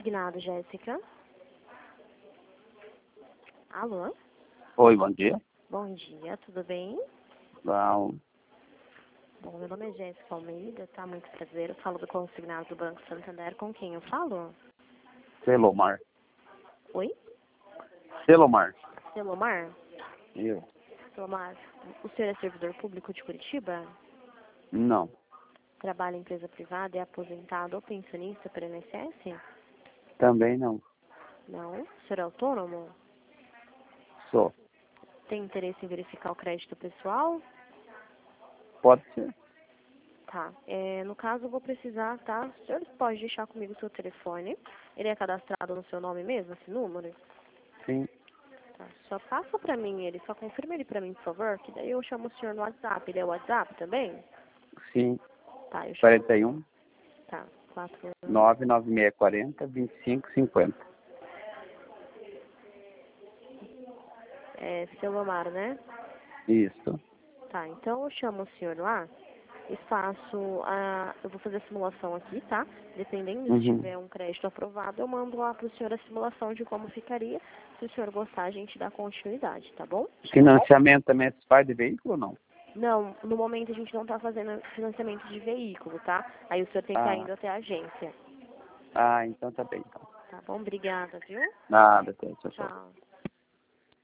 consignado, Jéssica? Alô? Oi, bom dia. Bom dia, tudo bem? Bom, Bom, meu nome é Jéssica Almeida, tá? Muito prazer. Eu falo do consignado do Banco Santander. Com quem eu falo? Selomar. Oi? Selomar. Selomar? Eu? Selomar, o senhor é servidor público de Curitiba? Não. Trabalha em empresa privada, é aposentado ou pensionista pelo INSS? Também não. Não. O senhor é autônomo? Sou. Tem interesse em verificar o crédito pessoal? Pode ser? Tá. No caso, eu vou precisar, tá? O senhor pode deixar comigo o seu telefone. Ele é cadastrado no seu nome mesmo, esse número? Sim. Tá. Só passa pra mim ele, só confirma ele pra mim, por favor, que daí eu chamo o senhor no WhatsApp. Ele é o WhatsApp também? Sim. Tá, eu chamo. 41 Tá, 41. 99640 2550. É Selomar, né? Isso. Tá, então eu chamo o senhor lá e faço a... Eu vou fazer a simulação aqui, tá? Dependendo se Uhum. tiver um crédito aprovado, eu mando lá pro senhor a simulação de como ficaria. Se o senhor gostar, a gente dá continuidade, tá bom? Financiamento também se faz de veículo ou não? Não, no momento a gente não tá fazendo financiamento de veículo, tá? Aí o senhor tem que estar Ah. indo até a agência. Ah, então tá bem. Então. Tá bom? Obrigada, viu? Nada, tchau, tchau. Tchau.